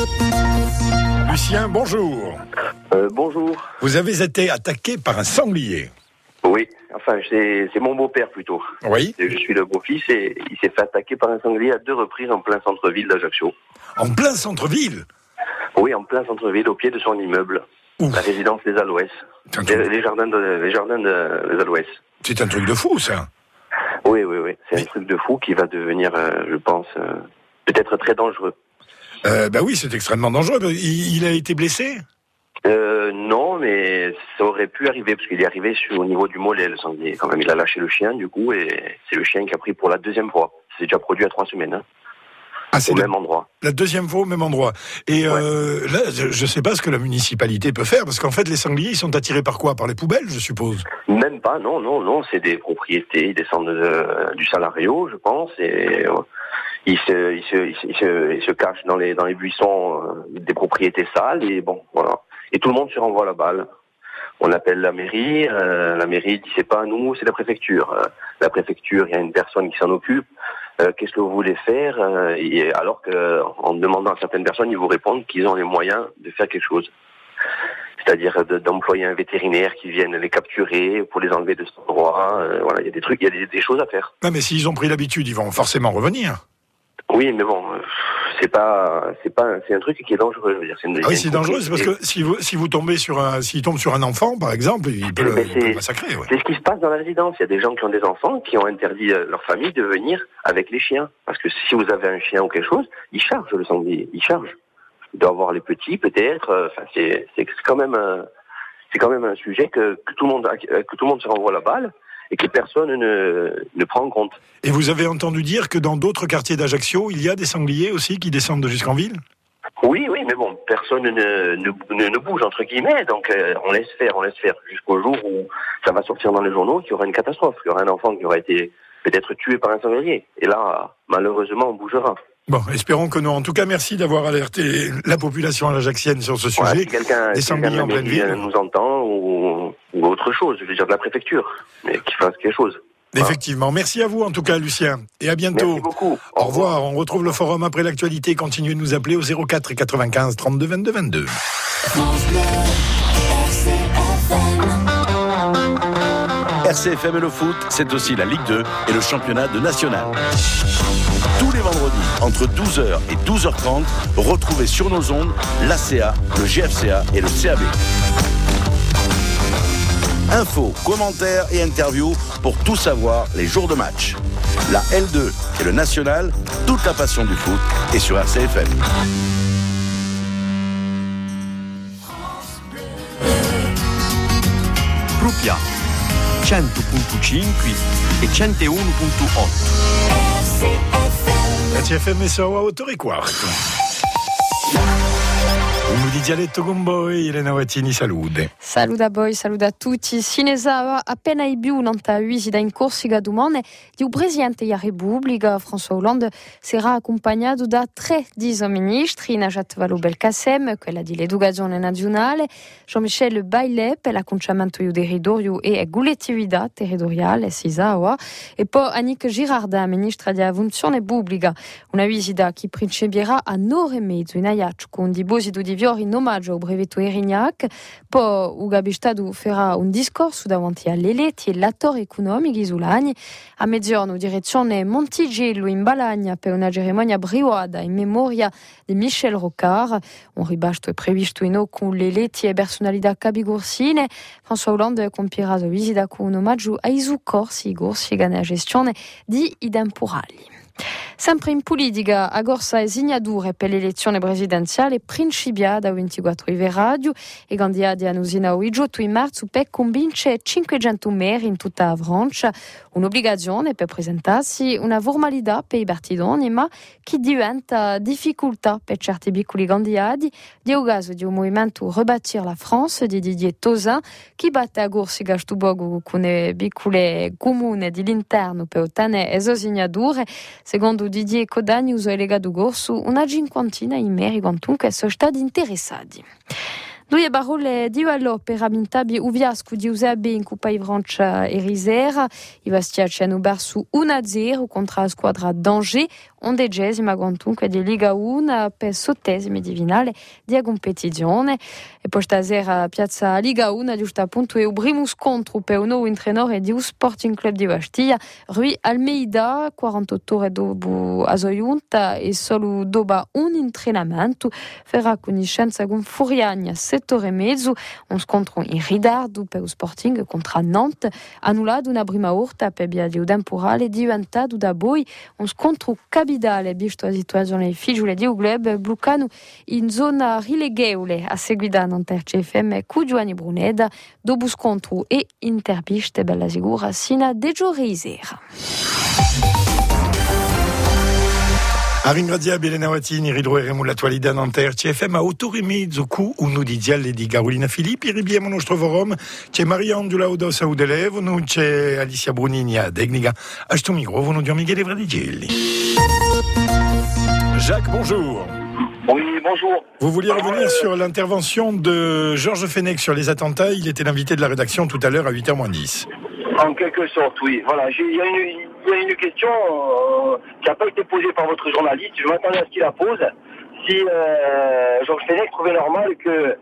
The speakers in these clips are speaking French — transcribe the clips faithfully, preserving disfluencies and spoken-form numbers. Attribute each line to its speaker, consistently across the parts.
Speaker 1: Lucien, bonjour.
Speaker 2: Euh, bonjour.
Speaker 1: Vous avez été attaqué par un sanglier.
Speaker 2: Oui, enfin c'est, c'est mon beau-père plutôt.
Speaker 1: Oui.
Speaker 2: Et je suis le beau-fils et il s'est fait attaquer par un sanglier à deux reprises en plein centre-ville d'Ajaccio.
Speaker 1: En plein centre-ville?
Speaker 2: Oui, en plein centre-ville, au pied de son immeuble. Ouf. La résidence des Aloès. Les, les jardins de, les jardins de, des Aloès.
Speaker 1: C'est un truc de fou, ça.
Speaker 2: Oui, oui, oui. C'est Mais... un truc de fou qui va devenir, euh, je pense, euh, peut-être très dangereux.
Speaker 1: Euh, bah oui, c'est extrêmement dangereux. Il, il a été blessé?
Speaker 2: Euh, non, mais ça aurait pu arriver, parce qu'il est arrivé sur, au niveau du mollet, le sanglier. Quand même, il a lâché le chien, du coup, et c'est le chien qui a pris pour la deuxième fois. C'est déjà produit à trois semaines, hein,
Speaker 1: ah, c'est
Speaker 2: au
Speaker 1: la,
Speaker 2: même endroit.
Speaker 1: La deuxième fois au même endroit. Et ouais. euh, là, je ne sais pas ce que la municipalité peut faire, parce qu'en fait, les sangliers, ils sont attirés par quoi? Par les poubelles, je suppose?
Speaker 2: Même pas, non, non, non, c'est des propriétés, ils descendent de, du salariat, je pense, et... Euh, Il se, il se, il se, il se, il se cache dans les, dans les buissons euh, des propriétés sales et bon, voilà. Et tout le monde se renvoie la balle. On appelle la mairie, euh, la mairie dit c'est pas nous, c'est la préfecture. Euh, la préfecture, il y a une personne qui s'en occupe. Euh, qu'est-ce que vous voulez faire euh, et alors que, en demandant à certaines personnes, ils vous répondent qu'ils ont les moyens de faire quelque chose. C'est-à-dire de, d'employer un vétérinaire qui vienne les capturer pour les enlever de cet endroit. Euh, voilà, il y a des trucs, il y a des, des choses à faire.
Speaker 1: Non, mais s'ils ont pris l'habitude, ils vont forcément revenir.
Speaker 2: Oui, mais bon, c'est pas, c'est pas, c'est un truc qui est dangereux. Je veux dire, c'est une,
Speaker 1: ah oui, c'est dangereux, c'est parce que si vous, si vous tombez sur un, s'il tombe sur un enfant, par exemple, il peut, le, il peut le massacrer. Ouais.
Speaker 2: C'est ce qui se passe dans la résidence. Il y a des gens qui ont des enfants qui ont interdit à leur famille de venir avec les chiens, parce que si vous avez un chien ou quelque chose, il charge le sanglier, il charge. Il doit avoir les petits, peut-être. Enfin, c'est, c'est quand même, un, c'est quand même un sujet que, que tout le monde, que tout le monde se renvoie la balle. Et que personne ne, ne prend en compte.
Speaker 1: Et vous avez entendu dire que dans d'autres quartiers d'Ajaccio, il y a des sangliers aussi qui descendent jusqu'en ville?
Speaker 2: Oui, oui, mais bon, personne ne, ne, ne, ne bouge, entre guillemets, donc euh, on laisse faire, on laisse faire, jusqu'au jour où ça va sortir dans les journaux qu'il y aura une catastrophe, qu'il y aura un enfant qui aura été peut-être tué par un sanglier. Et là, malheureusement, on bougera.
Speaker 1: Bon, espérons que non. En tout cas, merci d'avoir alerté la population ajaxienne sur ce sujet.
Speaker 2: Ouais, si quelqu'un,
Speaker 1: des
Speaker 2: si
Speaker 1: sangliers
Speaker 2: quelqu'un
Speaker 1: en pleine ville
Speaker 2: nous entend ou, ou autre chose, je veux dire de la préfecture, mais qu'il fasse quelque chose.
Speaker 1: Effectivement. Voilà. Merci à vous en tout cas, Lucien. Et à bientôt.
Speaker 2: Merci beaucoup.
Speaker 1: Au, Au revoir. revoir. On retrouve le forum après l'actualité. Continuez de nous appeler au zéro quatre quatre-vingt-quinze trente-deux vingt-deux vingt-deux.
Speaker 3: R C F M et le foot, c'est aussi la Ligue deux et le championnat de national. Tous les vendredis, entre douze heures et douze heures trente, retrouvez sur nos ondes l'A C A, le G F C A et le C A B. Infos, commentaires et interviews pour tout savoir les jours de match. La L deux et le national, toute la passion du foot est sur R C F M.
Speaker 4: Rupia cento virgola cinque e centouno virgola otto.
Speaker 1: La C F M è sua autore quarto. Un di dialetto con voi, Elena Wattini, salute.
Speaker 5: Saluda a voi, saluda a tutti. Sinesa appena i più nanta visita in Corsica domani di presidente della Repubblica, François Hollande, sarà accompagnato da tre ministri, Najat Vallaud-Belkacem, quella di l'Educazione Nazionale, Jean-Michel Bailey per l'acconciamento del territorio e collettività territoriale, Sisawa, e poi Annick Girardin, ministra della Funzione Pubblica. Una visita che principierà a nove e mezzo in Ajaccio con diposito di fiori in omaggio al brevetto Erignac. Poi Ugo Abistadu farà un discorso davanti agli eletti e l'attori economici isolani. A mezzogiorno direzione Montigello in Balagna per una cerimonia briuada in memoria di Michel Rocard. Un ribasto è previsto in o con gli eletti e personalità capigursine. François Hollande compierà la visita con un omaggio ai soccorsi corsi nella gestione di idemporali. Sempre in politica, a Gorsa e Signadure per l'elezione presidenziale principiata il ventiquattro febbraio e candiati annunziano il diciotto di marzo per convincere cinquecento meri in tutta la Francia. Un'obbligazione per presentarsi, una formalità per i partitoni, ma che diventa difficoltà per certi piccoli candidati. Di un caso di un movimento Rebâtir la France di Didier Tozin, che batte a Gorsi Gastubogo con le piccole comuni dell'interno per ottenere le Signadure. Secondo Didier Codagni, uso il legato Gorsu, una cinquantina di meri quantunque sono stati interessati. Due barole di allo per amintabi uviascu di usabe in Coppa i Francia e Risera. I Vastiaci hanno perso uno a zero contro la squadra d'Angers, undicesima quantunque di Liga uno per sottesimi di finale di competizione. E poi stasera piazza Liga uno giusto appunto e il primo scontro per un nuovo allenatore di Sporting Club di Bastiglia, Rui Almeida, quarantotto ore dopo a Zoiunta e solo dopo un allenamento, farà conoscenza con Furiani a sette ore e mezzo, un scontro in ritardo per lo Sporting contro Nantes, annullato una prima orta per via di un temporale diventato da poi un scontro capitale visto la situazione figure di un club bloccano in zona rileghevole a seguita a Nantes C F M con Giovanni Bruneda, dopo scontro e interviste bella sicura sino a Deggioreisera.
Speaker 1: A ringrazia Elena Wattini, ridroeremo l'attualità Nanterre C F M a otto e mezzo cu uno di dialle di Carolina Filippi, ribiamo nostro forum, c'è Mariangela Odos a Udelevo, non c'è Alicia Brunini a Degniga, a sto microfono non diamo Michele Vradigelli. Jacques, bonjour.
Speaker 6: Oui, bonjour.
Speaker 1: Vous vouliez revenir sur l'intervention de Georges Fenech sur les attentats. Il était l'invité de la rédaction tout à l'heure à huit heures moins dix.
Speaker 6: En quelque sorte, oui. Voilà, il y a une, y a une question euh, qui n'a pas été posée par votre journaliste. Je m'attendais à ce qu'il la pose. Si euh, Georges Fenech trouvait normal que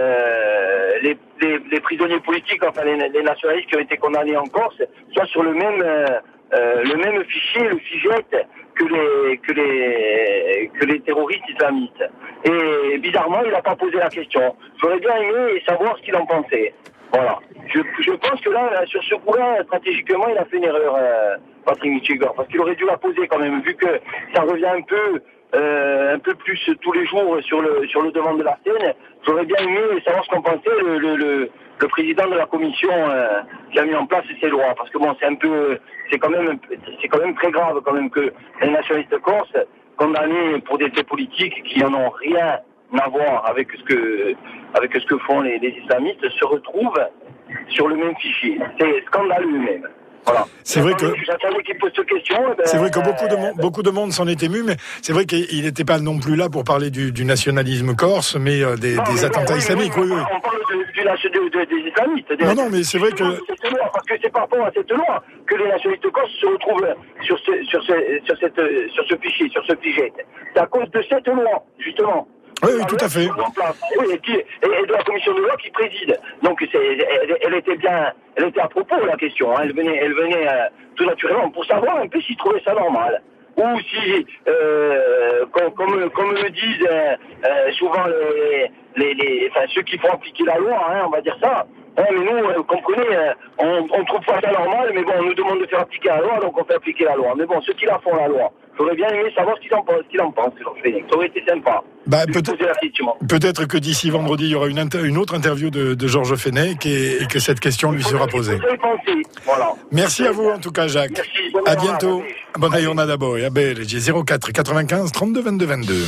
Speaker 6: euh, les, les, les prisonniers politiques, enfin les, les nationalistes qui ont été condamnés en Corse, soient sur le même, euh, le même fichier, le FIGET, que les, que les, que les terroristes islamistes. Et bizarrement, il n'a pas posé la question. J'aurais bien aimé savoir ce qu'il en pensait. Voilà. Je, je pense que là, là, sur ce coup-là, stratégiquement, il a fait une erreur, euh, Patrick Michigor, parce qu'il aurait dû la poser quand même, vu que ça revient un peu, euh, un peu plus tous les jours sur le, sur le devant de la scène. J'aurais bien aimé savoir ce qu'en pensait le, le, le, le président de la commission euh, qui a mis en place ces lois, parce que bon, c'est un peu, c'est quand même, c'est quand même très grave quand même que les nationalistes corses condamnés pour des faits politiques qui n'en ont rien à voir avec ce que, avec ce que font les, les islamistes, se retrouvent sur le même fichier. C'est scandaleux même. Voilà.
Speaker 1: C'est vrai que
Speaker 6: j'attendais qu'il pose cette question. Ben,
Speaker 1: c'est vrai que beaucoup de monde, beaucoup de monde s'en est ému, mais c'est vrai qu'il n'était pas non plus là pour parler du, du nationalisme corse, mais euh, des, non, des mais attentats non, islamiques. Oui, oui, oui.
Speaker 6: On parle de, du, de, de, des islamistes. Des,
Speaker 1: non, non, mais c'est vrai que
Speaker 6: loi, parce que c'est par rapport à cette loi que les nationalistes corses se retrouvent sur ce, sur ce, sur cette, sur ce fichier, sur ce fichier. C'est à cause de cette loi, justement.
Speaker 1: Oui, oui, tout à fait.
Speaker 6: Oui, et, qui, et de la commission de loi qui préside. Donc, c'est, elle, elle était bien, elle était à propos la question. Hein. Elle venait, elle venait euh, tout naturellement pour savoir un peu s'ils trouvaient ça normal, ou si, euh, comme, comme, comme me disent euh, euh, souvent les, les, les, enfin ceux qui font appliquer la loi, hein, on va dire ça. Hein, mais nous, vous comprenez, on, on trouve pas ça normal, mais bon, on nous demande de faire appliquer la loi, donc on fait appliquer la loi. Mais bon, ceux qui la font la loi, j'aurais bien aimé savoir ce qu'ils en pensent, ce qu'ils en pensent, ça aurait été sympa.
Speaker 1: Bah, peut-être, peut-être que d'ici vendredi, il y aura une, inter- une autre interview de, de Georges Fenech et, et que cette question lui sera posée.
Speaker 6: Voilà.
Speaker 1: Merci à vous en tout cas, Jacques.
Speaker 6: Merci.
Speaker 1: À bientôt. Bonne journée d'abord. Et à belle. J'ai zéro quatre quatre-vingt-quinze trente-deux vingt-deux vingt-deux.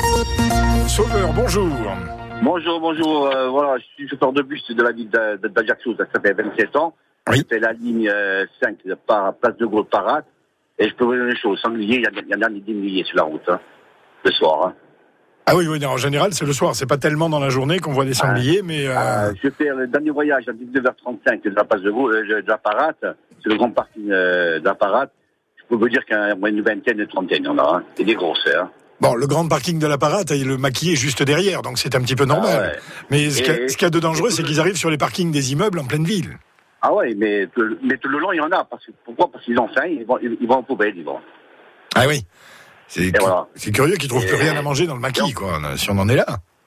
Speaker 1: Sauveur, bonjour.
Speaker 7: Bonjour, bonjour. Euh, voilà, je suis chauffeur de bus de la ville d'Ajaccio, ça fait vingt-sept ans.
Speaker 1: Oui.
Speaker 7: Je fais la ligne euh, cinq, par place de Gros Parade. Et je peux vous dire une chose, sanglier, il y, y en a des milliers sur la route, hein, le soir. Hein.
Speaker 1: Ah oui, oui, non, en général, c'est le soir. C'est pas tellement dans la journée qu'on voit des sangliers, ah, mais... Euh...
Speaker 7: Euh, je fais le dernier voyage à dix-neuf heures trente-cinq de la place de, Gros, euh, de la Parade, c'est le grand parking euh, de la Parade. Je peux vous dire qu'il y a une vingtaine, une trentaine, il y en a, hein. C'est des grosses, hein.
Speaker 1: Bon, le grand parking de la Parade, il le maquis est juste derrière, donc c'est un petit peu normal. Ah ouais. Mais ce qu'il y, y a de dangereux, c'est qu'ils arrivent sur les parkings des immeubles en pleine ville.
Speaker 7: Ah ouais, mais, mais tout le long, il y en a. Parce que, pourquoi ? Parce qu'ils ont faim, ils vont, ils vont en poubelle, ils vont.
Speaker 1: Ah oui. C'est, cu-
Speaker 7: voilà.
Speaker 1: c'est curieux qu'ils ne trouvent et plus rien à manger dans le maquis, quoi, si on en est là.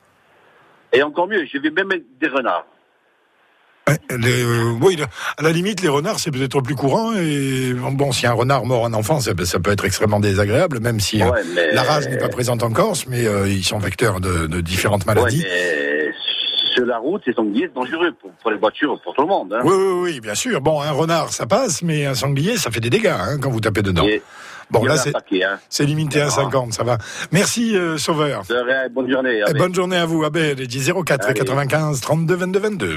Speaker 7: Et encore mieux, je vais même mettre des renards.
Speaker 1: Ouais, les, euh, oui, à la limite, les renards, c'est peut-être plus courant. Et bon, si un renard mord un enfant, ça, ça peut être extrêmement désagréable, même si ouais, euh, la rage n'est pas présente en Corse, mais euh, ils sont vecteurs de, de différentes maladies.
Speaker 7: Ouais, mais sur la route, les sangliers, c'est dangereux pour, pour les voitures, pour tout le monde. Hein.
Speaker 1: Oui, oui, oui, bien sûr. Bon, un renard, ça passe, mais un sanglier, ça fait des dégâts hein, quand vous tapez dedans. Et bon, là, c'est, paquet, hein. c'est limité à cinquante, ça va. Merci, euh, Sauveur.
Speaker 7: De rien, bonne journée.
Speaker 1: Et bonne journée à vous, Abel. Et zéro quatre quatre-vingt-quinze trente-deux vingt-deux vingt-deux.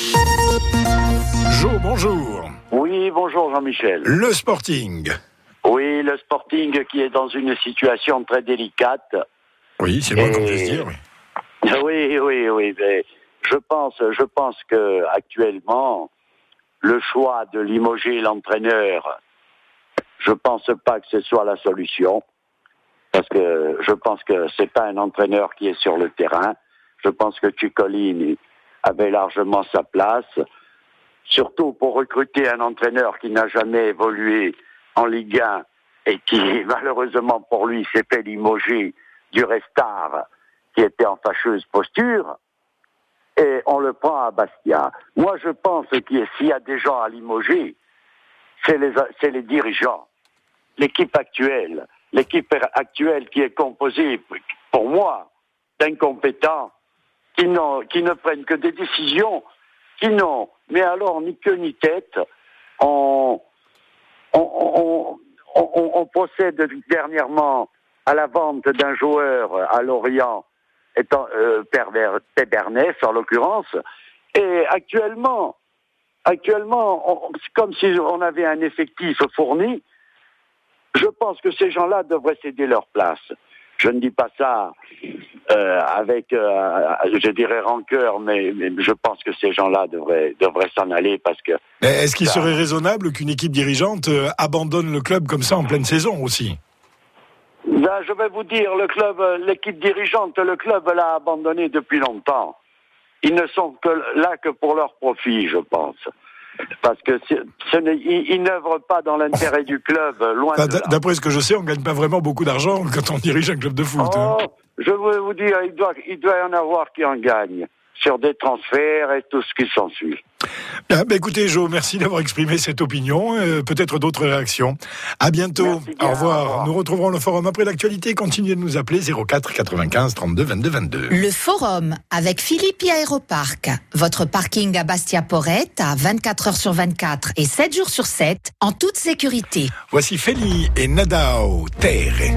Speaker 1: Jo, bonjour.
Speaker 8: Oui, bonjour Jean-Michel.
Speaker 1: Le Sporting.
Speaker 8: Oui, le Sporting qui est dans une situation très délicate.
Speaker 1: Oui, c'est moins et... qu'on puisse dire, oui.
Speaker 8: Oui, oui, oui. Mais je pense, je pense que actuellement, le choix de limoger l'entraîneur, je pense pas que ce soit la solution, parce que je pense que c'est pas un entraîneur qui est sur le terrain. Je pense que Ciccolini avait largement sa place, surtout pour recruter un entraîneur qui n'a jamais évolué en Ligue un et qui, malheureusement pour lui, s'est fait limoger du Restart, qui était en fâcheuse posture, et on le prend à Bastia. Moi, je pense qu'il s'il y a des gens à limoger, c'est les, c'est les dirigeants. L'équipe actuelle, l'équipe actuelle qui est composée, pour moi, d'incompétents, qui, n'ont, qui ne prennent que des décisions qui n'ont, mais alors, ni queue ni tête. On, on, on, on, on procède dernièrement à la vente d'un joueur à Lorient, étant euh, Pébernès en l'occurrence, et actuellement, actuellement, on, c'est comme si on avait un effectif fourni. Je pense que ces gens-là devraient céder leur place. Je ne dis pas ça euh, avec, euh, je dirais, rancœur, mais, mais je pense que ces gens-là devraient, devraient s'en aller parce que...
Speaker 1: Mais est-ce qu'il ça... serait raisonnable qu'une équipe dirigeante euh, abandonne le club comme ça en pleine saison aussi ?
Speaker 8: Là, je vais vous dire, le club, l'équipe dirigeante, le club l'a abandonné depuis longtemps. Ils ne sont que là que pour leur profit, je pense. Parce que ce n'est, ils, ils n'œuvrent pas dans l'intérêt du club, loin enfin, de là.
Speaker 1: D'après ce que je sais, on ne gagne pas vraiment beaucoup d'argent quand on dirige un club de foot.
Speaker 8: Oh,
Speaker 1: hein.
Speaker 8: Je veux vous dire, il doit, il doit y en avoir qui en gagnent, sur des transferts et tout ce qui s'ensuit.
Speaker 1: Bien, bah écoutez, Jo, merci d'avoir exprimé cette opinion. Euh, peut-être d'autres réactions. À bientôt. Au revoir. au revoir. Nous retrouverons le forum après l'actualité. Continuez de nous appeler zéro quatre quatre-vingt-quinze trente-deux vingt-deux vingt-deux.
Speaker 9: Le forum avec Philippi Aéroparc. Votre parking à Bastia-Porrette à vingt-quatre heures sur vingt-quatre et sept jours sur sept en toute sécurité.
Speaker 1: Voici Feli et Nadao Terre.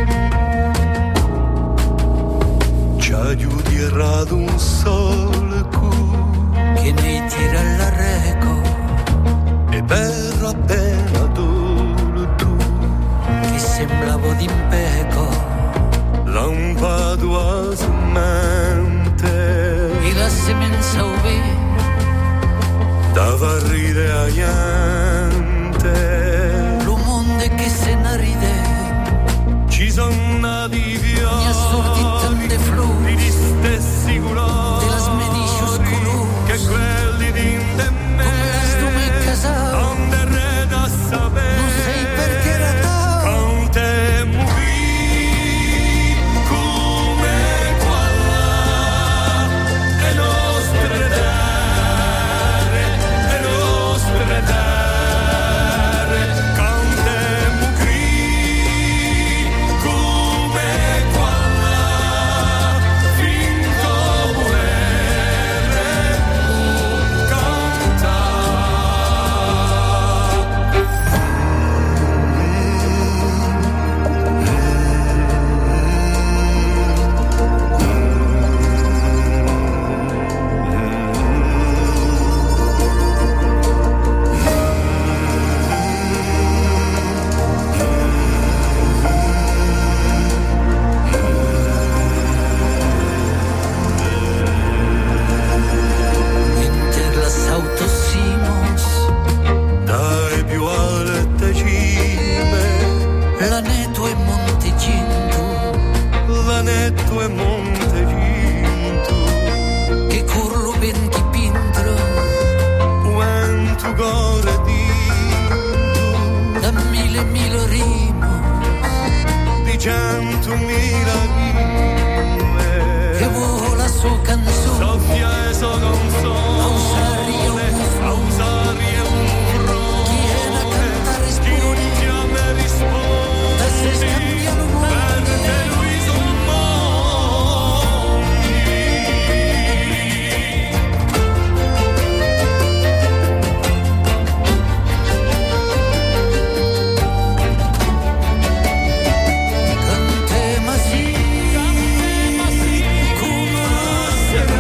Speaker 10: Ci aiuterà ad un sole che ne tira all'arreco e per appena tu, tu che sembravo d'impeco lampado a semente e la semenza uve dava ride a niente lo mondo che se ne ride ci sono nati via mi assorti tante flori di stessi colori della smediscius colori che quelli di me come la stume casao onde re da sapere non sei perché era tao con te muovi come quella e nostre terre e nostre terre con te muovi come quella finto volere Inter las autosimos dai più alte cime l'anetto e Montecinto l'anetto e Montecinto che curlo ben chi pintro quanto gore dinto da mille mille rimo di centomila rime che vola sua canzone soffia e sua canzone a usare a usare un frone chi è a cantare spone chi chiama risponde da se scambiano mondi per lui sono mondi con te ma sì come se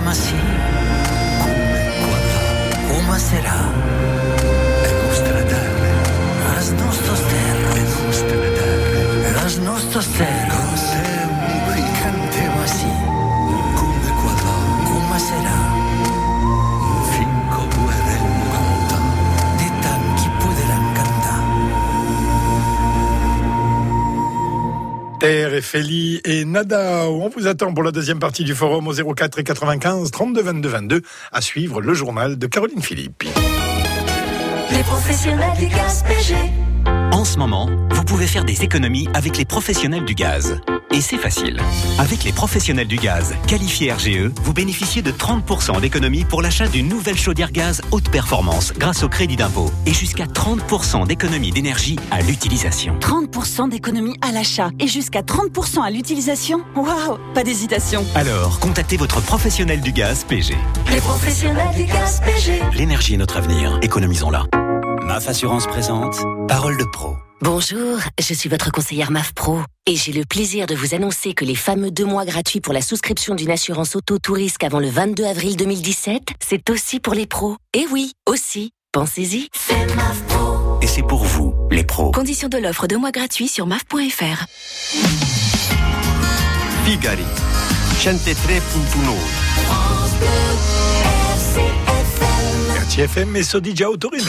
Speaker 10: ma sì, come quando, come sarà? Le nostre terre, las nostre terre, le nostre terre, las nostre terre, noi cantiamo sì, come quando, come sarà? Finché potremo cantare, di tanti potranno cantare.
Speaker 1: Terre et Feli et Nada. On vous attend pour la deuxième partie du forum au zéro quatre et quatre-vingt-quinze trente-deux vingt-deux vingt-deux. À suivre le journal de Caroline Philippe.
Speaker 11: Les professionnels du gaz P G.
Speaker 12: En ce moment, vous pouvez faire des économies avec les professionnels du gaz. Et c'est facile. Avec les professionnels du gaz qualifiés R G E, vous bénéficiez de trente pour cent d'économies pour l'achat d'une nouvelle chaudière gaz haute performance grâce au crédit d'impôt. Et jusqu'à trente pour cent d'économies d'énergie à l'utilisation.
Speaker 13: trente pour cent d'économies à l'achat et jusqu'à trente pour cent à l'utilisation. Waouh, pas d'hésitation.
Speaker 12: Alors, contactez votre professionnel du gaz P G.
Speaker 11: Les professionnels du gaz P G.
Speaker 12: L'énergie est notre avenir. Économisons-la. M A F Assurance présente Parole de Pro.
Speaker 14: Bonjour, je suis votre conseillère M A F Pro et j'ai le plaisir de vous annoncer que les fameux deux mois gratuits pour la souscription d'une assurance auto tout risque avant le vingt-deux avril deux mille dix-sept, c'est aussi pour les pros. Et oui, aussi. Pensez-y.
Speaker 11: C'est M A F Pro.
Speaker 12: Et c'est pour vous, les pros.
Speaker 14: Conditions de l'offre deux mois gratuits sur M A F point F R.
Speaker 4: Figari centotré virgola nove
Speaker 1: R T F M et Sodija Autorimid.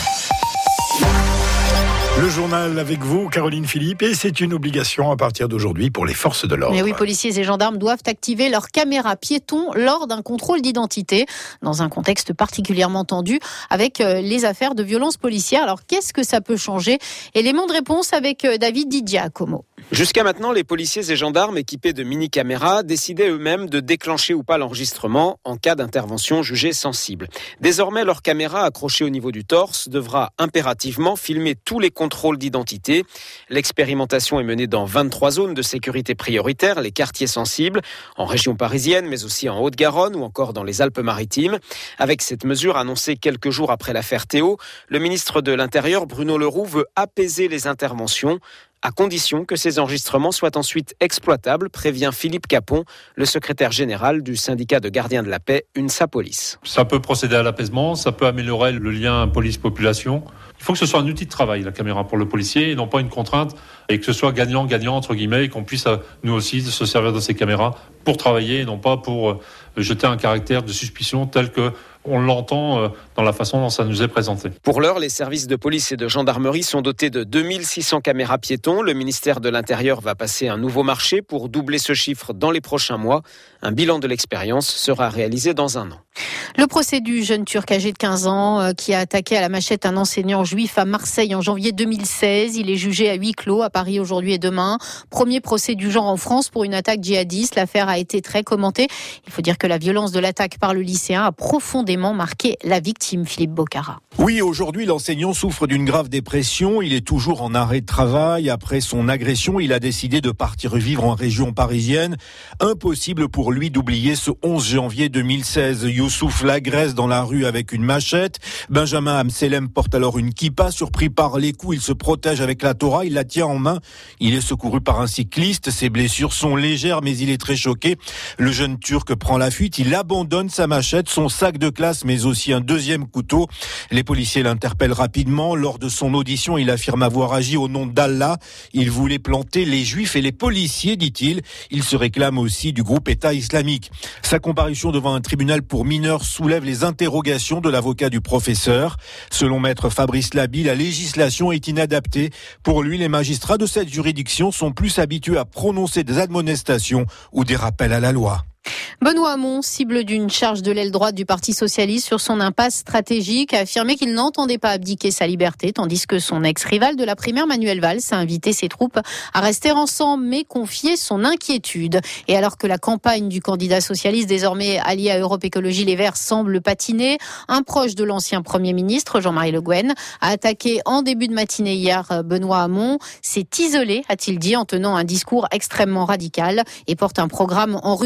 Speaker 1: Le journal avec vous, Caroline Philippe, et c'est une obligation à partir d'aujourd'hui pour les forces de l'ordre.
Speaker 15: Mais oui, policiers et gendarmes doivent activer leurs caméras piétons lors d'un contrôle d'identité, dans un contexte particulièrement tendu avec les affaires de violences policières. Alors, qu'est-ce que ça peut changer? Élément de réponse avec David Di Giacomo.
Speaker 16: Jusqu'à maintenant, les policiers et gendarmes équipés de mini-caméras décidaient eux-mêmes de déclencher ou pas l'enregistrement en cas d'intervention jugée sensible. Désormais, leur caméra accrochée au niveau du torse devra impérativement filmer tous les contrôles d'identité. L'expérimentation est menée dans vingt-trois zones de sécurité prioritaires, les quartiers sensibles, en région parisienne, mais aussi en Haute-Garonne ou encore dans les Alpes-Maritimes. Avec cette mesure annoncée quelques jours après l'affaire Théo, le ministre de l'Intérieur, Bruno Le Roux, veut apaiser les interventions, à condition que ces enregistrements soient ensuite exploitables, prévient Philippe Capon, le secrétaire général du syndicat de gardiens de la paix, UNSA Police.
Speaker 17: Ça peut procéder à l'apaisement, ça peut améliorer le lien police-population. Il faut que ce soit un outil de travail, la caméra, pour le policier, et non pas une contrainte, et que ce soit gagnant-gagnant, entre guillemets, et qu'on puisse, nous aussi, se servir de ces caméras pour travailler, et non pas pour jeter un caractère de suspicion tel que on l'entend dans la façon dont ça nous est présenté.
Speaker 16: Pour l'heure, les services de police et de gendarmerie sont dotés de deux mille six cents caméras piétons. Le ministère de l'Intérieur va passer un nouveau marché pour doubler ce chiffre dans les prochains mois. Un bilan de l'expérience sera réalisé dans un an.
Speaker 15: Le procès du jeune Turc âgé de quinze ans qui a attaqué à la machette un enseignant juif à Marseille en janvier deux mille seize. Il est jugé à huis clos à Paris aujourd'hui et demain. Premier procès du genre en France pour une attaque djihadiste. L'affaire a été très commentée. Il faut dire que la violence de l'attaque par le lycéen a profondément marqué la victime, Philippe Bocara.
Speaker 18: Oui, aujourd'hui, l'enseignant souffre d'une grave dépression. Il est toujours en arrêt de travail. Après son agression, il a décidé de partir vivre en région parisienne. Impossible pour lui d'oublier ce onze janvier deux mille seize. Youssouf l'agresse dans la rue avec une machette. Benjamin Amselem porte alors une kippa. Surpris par les coups, il se protège avec la Torah. Il la tient en main. Il est secouru par un cycliste. Ses blessures sont légères, mais il est très choqué. Le jeune Turc prend la fuite. Il abandonne sa machette, son sac de classe, mais aussi un deuxième couteau. Les policiers l'interpellent rapidement. Lors de son audition, il affirme avoir agi au nom d'Allah. Il voulait planter les juifs et les policiers, dit-il. Il se réclame aussi du groupe État islamique. Sa comparution devant un tribunal pour mineurs soulève les interrogations de l'avocat du professeur. Selon maître Fabrice Labi, la législation est inadaptée. Pour lui, les magistrats de cette juridiction sont plus habitués à prononcer des admonestations ou des rappels à la loi.
Speaker 15: Benoît Hamon, cible d'une charge de l'aile droite du Parti socialiste sur son impasse stratégique, a affirmé qu'il n'entendait pas abdiquer sa liberté, tandis que son ex-rival de la primaire, Manuel Valls, a invité ses troupes à rester ensemble, mais confier son inquiétude. Et alors que la campagne du candidat socialiste, désormais allié à Europe Écologie Les Verts, semble patiner, un proche de l'ancien Premier ministre, Jean-Marie Le Guen, a attaqué en début de matinée hier Benoît Hamon. S'est isolé, a-t-il dit, en tenant un discours extrêmement radical et porte un programme en rupture avec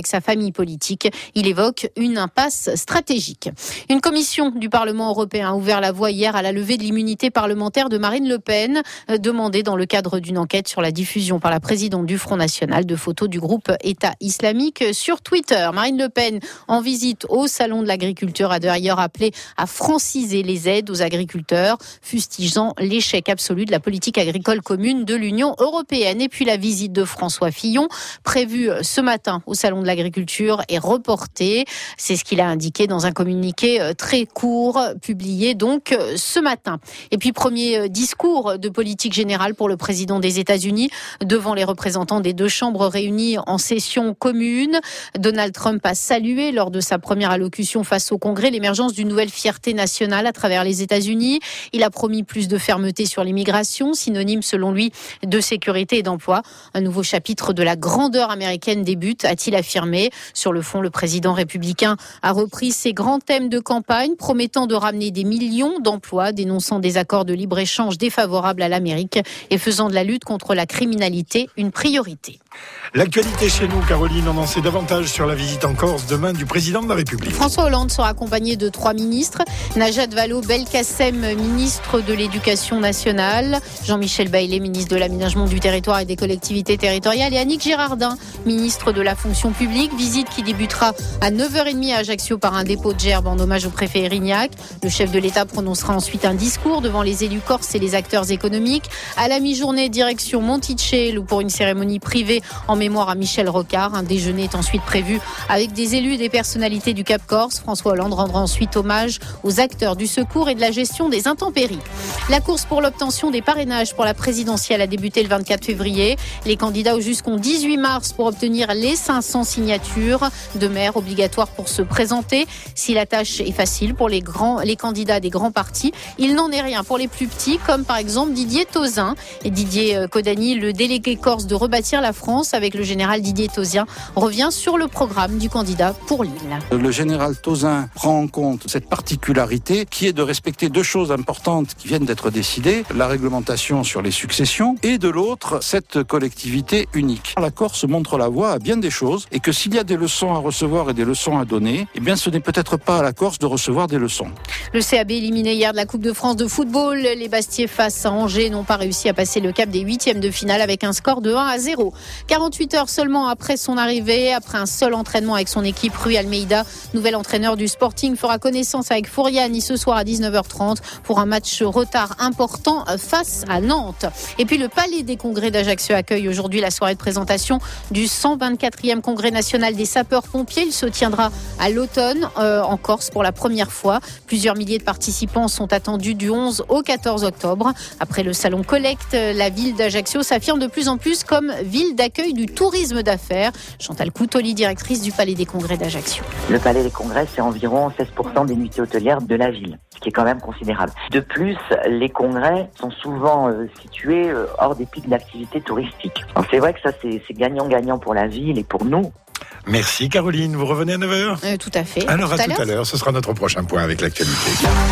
Speaker 15: avec sa famille politique. Il évoque une impasse stratégique. Une commission du Parlement européen a ouvert la voie hier à la levée de l'immunité parlementaire de Marine Le Pen, demandée dans le cadre d'une enquête sur la diffusion par la présidente du Front National de photos du groupe État islamique sur Twitter. Marine Le Pen, en visite au Salon de l'Agriculture, a d'ailleurs appelé à franciser les aides aux agriculteurs, fustigeant l'échec absolu de la politique agricole commune de l'Union européenne. Et puis la visite de François Fillon, prévue ce matin au Salon de l'Agriculture, est reportée. C'est ce qu'il a indiqué dans un communiqué très court, publié donc ce matin. Et puis premier discours de politique générale pour le président des États-Unis devant les représentants des deux chambres réunies en session commune. Donald Trump a salué lors de sa première allocution face au Congrès l'émergence d'une nouvelle fierté nationale à travers les États-Unis. Il a promis plus de fermeté sur l'immigration, synonyme selon lui de sécurité et d'emploi. Un nouveau chapitre de la grandeur américaine débute, a-t-il affirmé. Sur le fond, le président républicain a repris ses grands thèmes de campagne, promettant de ramener des millions d'emplois, dénonçant des accords de libre-échange défavorables à l'Amérique et faisant de la lutte contre la criminalité une priorité.
Speaker 1: L'actualité chez nous, Caroline, on en sait davantage sur la visite en Corse demain du président de la République.
Speaker 15: François Hollande sera accompagné de trois ministres. Najat Vallaud-Belkacem, ministre de l'Éducation nationale. Jean-Michel Baillet, ministre de l'Aménagement du territoire et des collectivités territoriales. Et Annick Girardin, ministre de la Fonction publique. Visite qui débutera à neuf heures trente à Ajaccio par un dépôt de gerbe en hommage au préfet Erignac. Le chef de l'État prononcera ensuite un discours devant les élus corses et les acteurs économiques. À la mi-journée, direction Monticello pour une cérémonie privée en mémoire à Michel Rocard. Un déjeuner est ensuite prévu avec des élus et des personnalités du Cap Corse. François Hollande rendra ensuite hommage aux acteurs du secours et de la gestion des intempéries. La course pour l'obtention des parrainages pour la présidentielle a débuté le vingt-quatre février. Les candidats ont jusqu'au dix-huit mars pour obtenir les cinq cents signatures de maires obligatoires pour se présenter. Si la tâche est facile pour les grands, les candidats des grands partis, il n'en est rien pour les plus petits, comme par exemple Didier Tauzin. Et Didier Codani, le délégué corse de Rebâtir la France, avec le général Didier Tauzin, revient sur le programme du candidat pour l'île.
Speaker 19: Le général Tauzin prend en compte cette particularité qui est de respecter deux choses importantes qui viennent d'être décidées, la réglementation sur les successions et de l'autre, cette collectivité unique. La Corse montre la voie à bien des choses et que s'il y a des leçons à recevoir et des leçons à donner, eh bien ce n'est peut-être pas à la Corse de recevoir des leçons.
Speaker 15: Le C A B éliminé hier de la Coupe de France de football. Les Bastiais face à Angers n'ont pas réussi à passer le cap des huitièmes de finale avec un score de un à zéro. quarante-huit heures seulement après son arrivée, après un seul entraînement avec son équipe, Rui Almeida, nouvel entraîneur du Sporting, fera connaissance avec Fouriani ce soir à dix-neuf heures trente pour un match retard important face à Nantes. Et puis le Palais des Congrès d'Ajaccio accueille aujourd'hui la soirée de présentation du cent vingt-quatrième Congrès national des sapeurs-pompiers. Il se tiendra à l'automne euh, en Corse pour la première fois. Plusieurs milliers de participants sont attendus du onze au quatorze octobre. Après le salon Collecte, la ville d'Ajaccio s'affirme de plus en plus comme ville d'accueil du tourisme d'affaires. Chantal Coutoli, directrice du Palais des Congrès d'Ajaccio.
Speaker 20: Le Palais des Congrès, c'est environ seize pour cent des nuitées hôtelières de la ville, ce qui est quand même considérable. De plus, les congrès sont souvent euh, situés euh, hors des pics d'activité touristique. Donc c'est vrai que ça, c'est, c'est gagnant-gagnant pour la ville et pour nous.
Speaker 1: Merci Caroline, vous revenez à neuf heures
Speaker 15: euh, Tout à fait.
Speaker 1: Alors
Speaker 15: tout
Speaker 1: à, à tout à l'heure, ce sera notre prochain point avec l'actualité.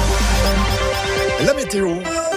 Speaker 1: La météo.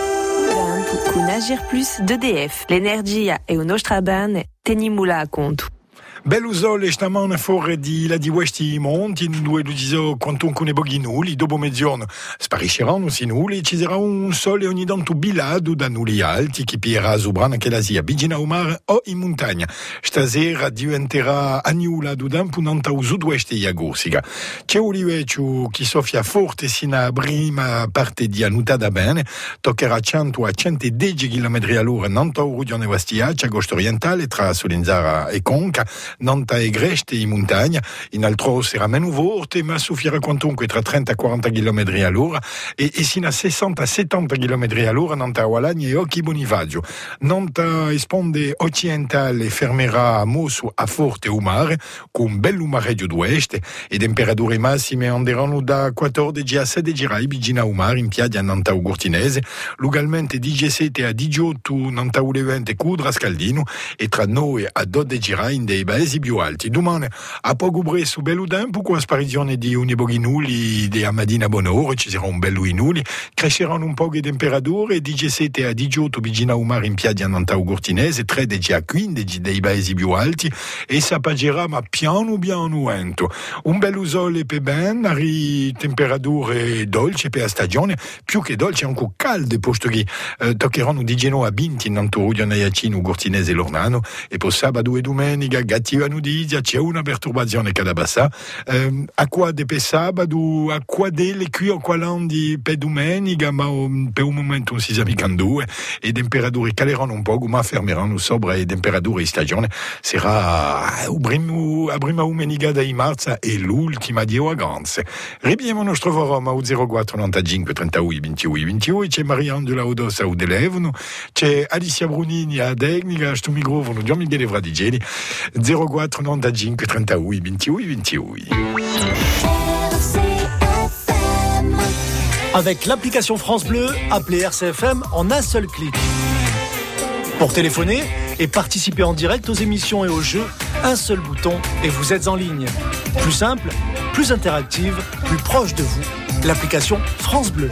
Speaker 11: Con Agir Plus d'E D F. L'energia è un'altra bene, teniamola a conto.
Speaker 1: Bell'usol e stamane fuori di la di questi monti, dove dico quantunque ne boghi nulli, dopo mezzogiorno sparisceranno si nulli, ci sarà un sole ogni tanto bilato da nulli alti, che pierà su brana che la sia, vicino al mare o in montagna. Stasera diventerà annullato da un punto al sud-est di Agorsica. C'è un livello che soffia forte sino alla prima parte di annutata bene, toccherà cento a centodieci chilometri all'ora, Nanta Urugione Vastiaccia, agosto orientale, tra Solenzara e Conca, Nanta e Greste in montagna, in altro sarà meno forte, ma soffierà quantunque tra trenta a quaranta chilometri all'ora e, e sino a sessanta a settanta chilometri all'ora Nanta Gualagna e Occhi Bonifacio. Nanta Esponde occidentale fermerà a Mosso a Forte o mare, con un bel umareggio d'oeste e temperature massime anderanno da quattordici a sedici gradi vicino al mare in piaggia a Nanta Ugurtinese, localmente diciassette a diciotto Nanta Ulevente Cudra Scaldino e tra nove a dodici gradi in dei paesi più alti. Domani a poco presso Belludin, con la sparizione di uniboghinuli di Amadina Bonoro, ci sarà un bello inuli, cresceranno un po' di temperature, diciassette a diciotto vicino a Umar in piazza Nantau Gortinese, tredici a quindici dei paesi più alti, e sapaggerà ma piano piano vento. Un bello sole per ben, a temperature dolci per la stagione, più che dolci anche calde, posto che eh, toccheranno di Genoa a Binti, Nantorudio, Naiacino, Gortinese e Lornano, e poi sabato e domenica, Gattiva Nudizia, c'è una perturbazione che da bassa. Eh, acqua de per sabato, acqua delle qui o qualandi per domenica, ma um, per un momento non si sa mica due, e temperature caleranno un po', ma fermeranno sopra e temperature in stagione sarà a prima, a prima domenica di marzo e l'ultima di vacanze. Ribiamo il nostro forum a zero quattro novantacinque trentadue ventidue ventidue, c'è Mariangela Odossa a Udelevano, c'è Alicia Brunini a Degnica, a sto microfono Gian Michele Vradigeli, zero quattro novantacinque trentadue ventidue ventidue.
Speaker 21: Avec l'application France Bleu, appelez R C F M en un seul clic. Pour téléphoner et participer en direct aux émissions et aux jeux, un seul bouton et vous êtes en ligne. Plus simple, plus interactive, plus proche de vous. L'application France Bleu.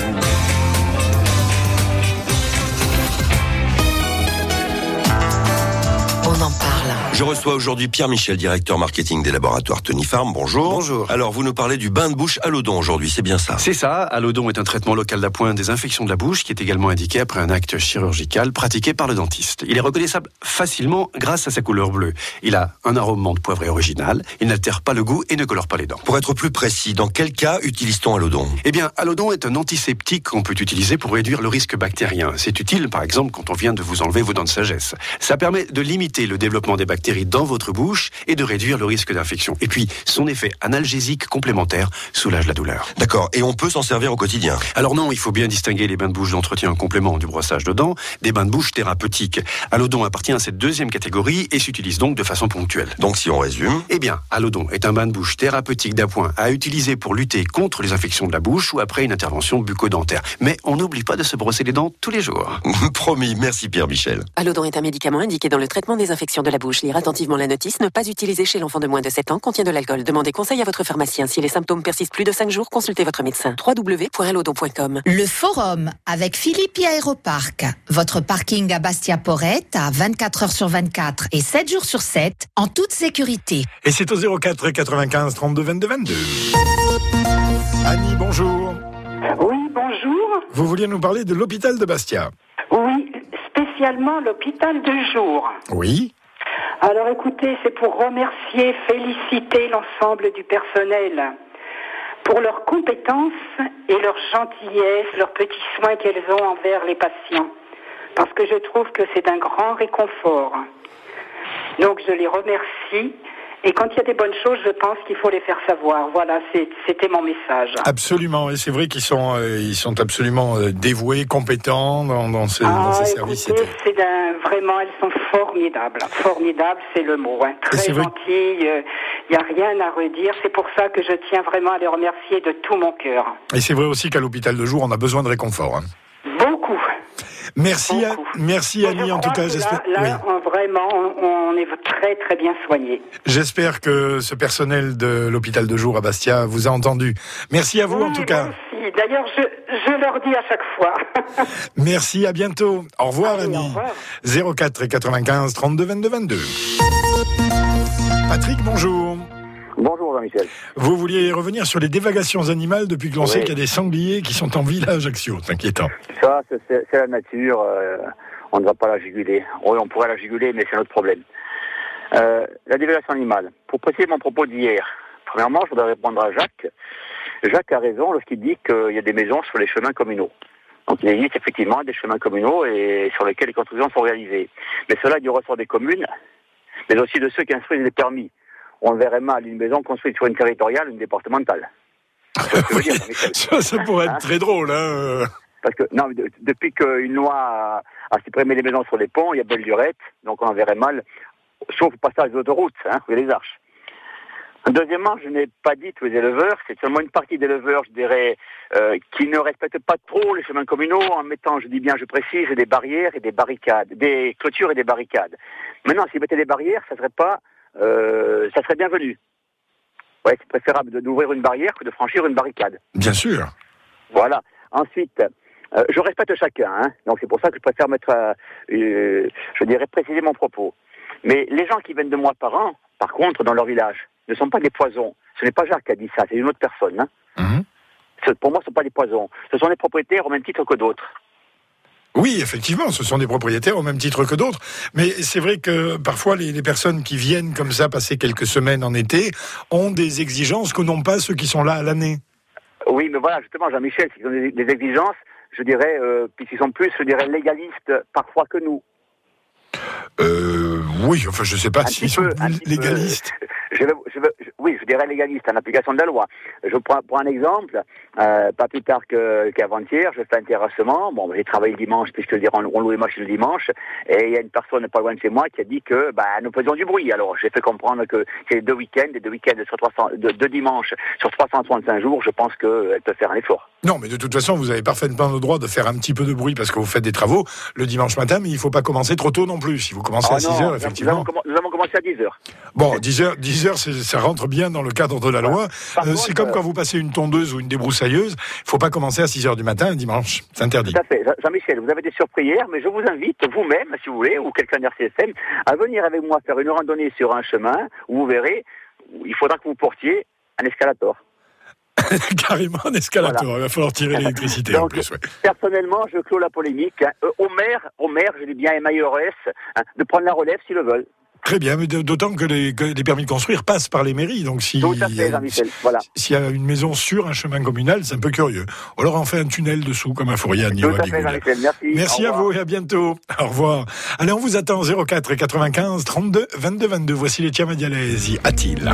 Speaker 22: On en parle.
Speaker 23: Je reçois aujourd'hui Pierre Michel, directeur marketing des laboratoires Tony Farm. Bonjour.
Speaker 24: Bonjour.
Speaker 23: Alors, vous nous parlez du bain de bouche Alodon aujourd'hui, c'est bien ça?
Speaker 24: C'est ça. Alodon est un traitement local d'appoint des infections de la bouche qui est également indiqué après un acte chirurgical pratiqué par le dentiste. Il est reconnaissable facilement grâce à sa couleur bleue. Il a un arôme menthe poivré original. Il n'altère pas le goût et ne colore pas les dents.
Speaker 23: Pour être plus précis, dans quel cas utilise-t-on Alodon?
Speaker 24: Eh bien, Alodon est un antiseptique qu'on peut utiliser pour réduire le risque bactérien. C'est utile, par exemple, quand on vient de vous enlever vos dents de sagesse. Ça permet de limiter le développement des bactéries dans votre bouche et de réduire le risque d'infection. Et puis, son effet analgésique complémentaire soulage la douleur.
Speaker 23: D'accord, et on peut s'en servir au quotidien?
Speaker 24: Alors non, il faut bien distinguer les bains de bouche d'entretien en complément du brossage de dents des bains de bouche thérapeutiques. Alodon appartient à cette deuxième catégorie et s'utilise donc de façon ponctuelle.
Speaker 23: Donc si on résume...
Speaker 24: Eh bien, Alodon est un bain de bouche thérapeutique d'appoint à utiliser pour lutter contre les infections de la bouche ou après une intervention bucco-dentaire. Mais on n'oublie pas de se brosser les dents tous les jours.
Speaker 23: Promis, merci Pierre Michel.
Speaker 22: Alodon est un médicament indiqué dans le traitement des infections de la bouche. Lire attentivement la notice. Ne pas utiliser chez l'enfant de moins de sept ans, contient de l'alcool. Demandez conseil à votre pharmacien. Si les symptômes persistent plus de cinq jours, consultez votre médecin. w w w point alodon point com.
Speaker 9: Le forum avec Philippi Aéroparc. Votre parking à Bastia-Porrette à vingt-quatre heures sur vingt-quatre et sept jours sur sept en toute sécurité.
Speaker 1: Et c'est au zéro quatre quatre-vingt-quinze trente-deux vingt-deux vingt-deux. Annie, bonjour.
Speaker 25: Oui, bonjour.
Speaker 1: Vous vouliez nous parler de l'hôpital de Bastia?
Speaker 25: Oui, spécialement l'hôpital de jour.
Speaker 1: Oui.
Speaker 25: Alors écoutez, c'est pour remercier, féliciter l'ensemble du personnel pour leurs compétences et leur gentillesse, leurs petits soins qu'elles ont envers les patients. Parce que je trouve que c'est un grand réconfort. Donc je les remercie. Et quand il y a des bonnes choses, je pense qu'il faut les faire savoir. Voilà, c'est, c'était mon message.
Speaker 1: Absolument, et c'est vrai qu'ils sont, euh, ils sont absolument euh, dévoués, compétents dans, dans, ce,
Speaker 25: ah,
Speaker 1: dans ces
Speaker 25: écoutez,
Speaker 1: services.
Speaker 25: C'est d'un, vraiment, elles sont formidables. Formidables, c'est le mot. Hein. Très gentilles, il n'y euh, a rien à redire. C'est pour ça que je tiens vraiment à les remercier de tout mon cœur.
Speaker 1: Et c'est vrai aussi qu'à l'hôpital de jour, on a besoin de réconfort. Hein.
Speaker 25: Beaucoup.
Speaker 1: Merci, à, merci Annie, en tout cas.
Speaker 25: J'espère. Là, là oui. on, vraiment, on, on est très très bien soignés.
Speaker 1: J'espère que ce personnel de l'hôpital de jour à Bastia vous a entendu. Merci à vous,
Speaker 25: oui,
Speaker 1: en tout cas.
Speaker 25: Merci. D'ailleurs, je, je leur dis à chaque fois.
Speaker 1: Merci, à bientôt. Au revoir,
Speaker 25: Allez,
Speaker 1: Annie.
Speaker 25: Au revoir.
Speaker 1: zéro quatre quatre-vingt-quinze trente-deux vingt-deux vingt-deux. Patrick, bonjour.
Speaker 26: Bonjour Jean-Michel.
Speaker 1: Vous vouliez revenir sur les dévagations animales depuis que l'on
Speaker 26: oui.
Speaker 1: sait qu'il y a des sangliers qui sont en village Ajaccio. C'est inquiétant.
Speaker 26: Ça, c'est, c'est la nature. Euh, on ne va pas la juguler. Oui, on pourrait la juguler, mais c'est notre problème. Euh, la dévagation animale. Pour préciser mon propos d'hier, premièrement, je voudrais répondre à Jacques. Jacques a raison lorsqu'il dit qu'il y a des maisons sur les chemins communaux. Donc il existe effectivement des chemins communaux et sur lesquels les constructions sont réalisées. Mais cela du ressort des communes, mais aussi de ceux qui instruisent les permis. On verrait mal une maison construite sur une territoriale, une départementale.
Speaker 1: Oui, dire, ça, ça pourrait être hein très drôle. Hein
Speaker 26: Parce que non, de, depuis qu'une loi a, a supprimé les maisons sur les ponts, il y a belle lurette, donc on en verrait mal, sauf au passage des autoroutes, hein, où il y a les arches. Deuxièmement, je n'ai pas dit tous les éleveurs, c'est seulement une partie d'éleveurs, je dirais, euh, qui ne respectent pas trop les chemins communaux en mettant, je dis bien, je précise, des barrières et des barricades, des clôtures et des barricades. Maintenant, s'ils mettaient des barrières, ça ne serait pas euh, ça serait bienvenu. Ouais, c'est préférable de, d'ouvrir une barrière que de franchir une barricade.
Speaker 1: Bien sûr.
Speaker 26: Voilà. Ensuite, euh, je respecte chacun, hein, donc c'est pour ça que je préfère mettre, euh, euh, je dirais, préciser mon propos. Mais les gens qui viennent de moi par an, par contre, dans leur village, ne sont pas des poisons. Ce n'est pas Jacques qui a dit ça, c'est une autre personne. Hein.
Speaker 1: Mmh.
Speaker 26: Ce, pour moi, ce ne sont pas des poisons. Ce sont des propriétaires au même titre que d'autres.
Speaker 1: Oui, effectivement, ce sont des propriétaires au même titre que d'autres. Mais c'est vrai que parfois, les, les personnes qui viennent comme ça passer quelques semaines en été ont des exigences que n'ont pas ceux qui sont là à l'année.
Speaker 26: Oui, mais voilà, justement, Jean-Michel, ils ont des, des exigences, je dirais, euh, puisqu'ils sont plus, je dirais, légalistes parfois que nous.
Speaker 1: Euh, oui, enfin, je ne sais pas
Speaker 26: un
Speaker 1: s'ils sont
Speaker 26: peu,
Speaker 1: plus légalistes.
Speaker 26: Peu, je veux, je veux, je, oui, je dirais légaliste en application de la loi. Je prends, prends un exemple, euh, pas plus tard que, qu'avant-hier, je fais un terrassement. Bon, j'ai travaillé le dimanche, puisque je dirais, on, on loue les machines le dimanche, et il y a une personne pas loin de chez moi qui a dit que bah, nous faisions du bruit. Alors, j'ai fait comprendre que c'est deux week-ends, et deux week-ends sur trois cents, deux, deux dimanches sur trois cent soixante-cinq jours, je pense qu'elle peut faire un effort.
Speaker 1: Non, mais de toute façon, vous avez parfaitement le droit de faire un petit peu de bruit parce que vous faites des travaux le dimanche matin, mais il ne faut pas commencer trop tôt non plus. Si vous commencez
Speaker 26: ah
Speaker 1: à
Speaker 26: non,
Speaker 1: six heures, effectivement.
Speaker 26: Nous avons, nous avons commencé à dix heures.
Speaker 1: Bon, dix heures, dix heures, c'est, ça rentre bien dans le cadre de la loi. Euh, contre, c'est comme quand vous passez une tondeuse ou une débroussailleuse, il ne faut pas commencer à six heures du matin un dimanche. C'est interdit.
Speaker 26: Tout à fait. Jean-Michel, vous avez des surprises hier, mais je vous invite, vous-même, si vous voulez, ou quelqu'un d'R C F M, à venir avec moi faire une randonnée sur un chemin où vous verrez, il faudra que vous portiez un escalator.
Speaker 1: Carrément un escalator, voilà. Il va falloir tirer l'électricité. Donc, en plus, ouais.
Speaker 26: Personnellement, je clôt la polémique. Hein. Euh, au maire, au maire, je dis bien M A I R S, hein, de prendre la relève s'ils le veulent.
Speaker 1: Très bien, mais d'autant que les, que les permis de construire passent par les mairies. Donc si
Speaker 26: Tout à fait, Jean-Michel, voilà.
Speaker 1: S'il y a une maison sur un chemin communal, c'est un peu curieux. Ou alors on fait un tunnel dessous comme un fourrier à
Speaker 26: Tout à fait, Jean-Michel, merci.
Speaker 1: Merci à vous et à bientôt. Au revoir. Allez, on vous attend zéro quatre quatre-vingt-quinze trente-deux vingt-deux vingt-deux. Voici les Chiamadialesi. A-t-il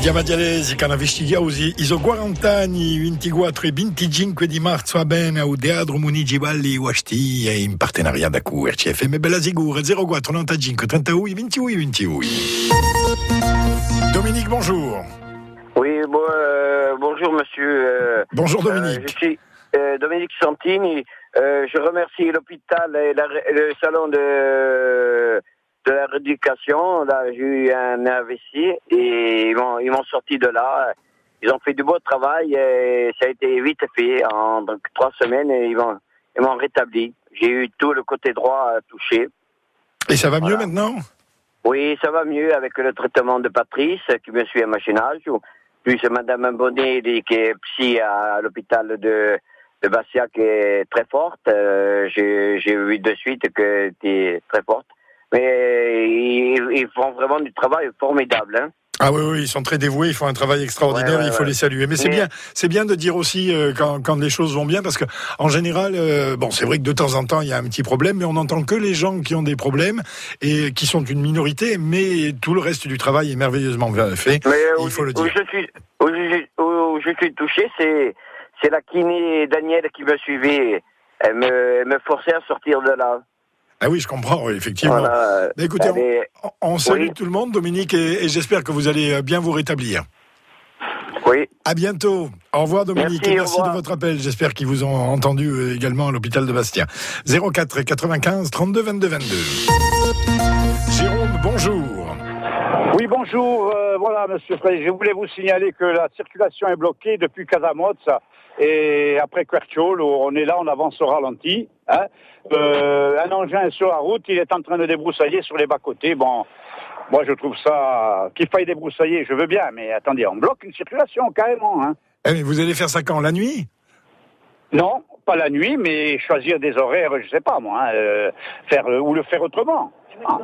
Speaker 1: Andiamo a Dialesi, Canavistigliausi, Iso quarant'anni, ventiquattro e venticinque di marzo a Bene, au Teatro Municipale Uasti, e in partenariat con R C F M Bella Sigura, zéro quattro novantacinque trentadue ventidue ventidue. Dominique, bonjour.
Speaker 2: Oui, bon, euh, bonjour monsieur. Euh,
Speaker 1: bonjour Dominique.
Speaker 2: Euh, je suis euh, Dominique Santini. Euh, je remercie l'hôpital et la, le salon de... de la rééducation. Là, j'ai eu un A V C et ils m'ont, ils m'ont sorti de là. Ils ont fait du beau travail et ça a été vite fait en donc, trois semaines et ils m'ont, ils m'ont rétabli. J'ai eu tout le côté droit touché.
Speaker 1: Et ça va mieux
Speaker 2: voilà.
Speaker 1: maintenant?
Speaker 2: Oui, ça va mieux avec le traitement de Patrice qui me suit à machinage. Puis c'est Madame Bonnet qui est psy à l'hôpital de, de Bastia qui est très forte. Euh, j'ai, j'ai vu de suite que tu es très forte. Mais ils, ils font vraiment du travail formidable. Hein.
Speaker 1: Ah oui, oui, ils sont très dévoués, ils font un travail extraordinaire, ouais, ouais, il faut ouais. les saluer. Mais c'est bien, c'est bien de dire aussi euh, quand, quand les choses vont bien, parce que en général, euh, bon, c'est vrai que de temps en temps il y a un petit problème, mais on n'entend que les gens qui ont des problèmes et qui sont une minorité, mais tout le reste du travail est merveilleusement fait.
Speaker 2: Mais
Speaker 1: il
Speaker 2: où,
Speaker 1: faut le
Speaker 2: où
Speaker 1: dire.
Speaker 2: Je suis, où, je, où je suis touché, c'est, c'est la kiné Danielle qui me suivait. Elle me, elle me forçait à sortir de là.
Speaker 1: Ah oui, je comprends, oui, effectivement.
Speaker 2: Voilà.
Speaker 1: Mais écoutez,
Speaker 2: est...
Speaker 1: on, on salue
Speaker 2: oui.
Speaker 1: tout le monde, Dominique, et, et j'espère que vous allez bien vous rétablir.
Speaker 2: Oui.
Speaker 1: À bientôt. Au revoir, Dominique.
Speaker 2: Merci,
Speaker 1: et merci
Speaker 2: revoir.
Speaker 1: de votre appel. J'espère qu'ils vous ont entendu également à l'hôpital de Bastia. zéro quatre quatre-vingt-quinze trente-deux vingt-deux vingt-deux. Jérôme, bonjour.
Speaker 3: Oui, bonjour. Euh, voilà, monsieur Frey, je voulais vous signaler que la circulation est bloquée depuis Casamozza et après Querciolo. On est là, on avance au ralenti. Hein. Euh, un engin est sur la route, il est en train de débroussailler sur les bas-côtés. Bon, moi je trouve ça... Qu'il faille débroussailler, je veux bien, mais attendez, on bloque une circulation carrément. Hein.
Speaker 1: Eh, mais vous allez faire ça quand? La nuit?
Speaker 3: Non, pas la nuit, mais choisir des horaires, je sais pas moi, hein, euh, faire, ou le faire autrement. Ah.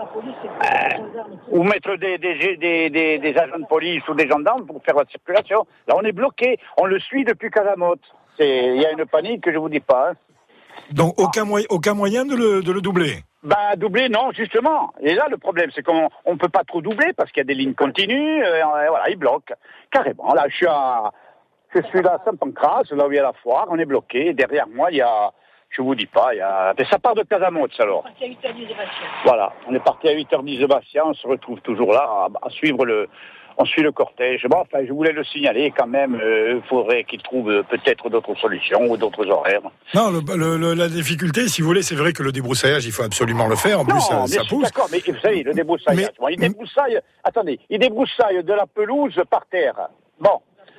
Speaker 3: Euh, ou mettre des, des, des, des, des agents de police ou des gendarmes pour faire la circulation. Là, on est bloqué. On le suit depuis Casamozza. Il y a une panique que je vous dis pas. Hein.
Speaker 1: Donc, aucun, moyen, aucun moyen de le, de le doubler?
Speaker 3: Ben, doubler, non, justement. Et là, le problème, c'est qu'on ne peut pas trop doubler parce qu'il y a des lignes continues. Euh, voilà, ils bloquent. Carrément. Là, je suis à, je suis là à Saint-Pancras, là où il y a la foire. On est bloqué. Derrière moi, il y a... Je vous dis pas, il y a... ça part de Casamozza alors. On est parti à huit heures dix de Bastia. Voilà, on est parti à huit heures dix de Bastia, on se retrouve toujours là à, à suivre le... On suit le cortège. Bon, enfin, je voulais le signaler quand même, il euh, faudrait qu'ils trouvent peut-être d'autres solutions ou d'autres horaires.
Speaker 1: Non, le, le, le, la difficulté, si vous voulez, c'est vrai que le débroussaillage, il faut absolument le faire, en
Speaker 3: non,
Speaker 1: plus ça,
Speaker 3: mais
Speaker 1: ça
Speaker 3: je suis
Speaker 1: pousse.
Speaker 3: D'accord, mais vous savez, le débroussaillage, mais... bon, il débroussaille, attendez, il débroussaille de la pelouse par terre. Bon.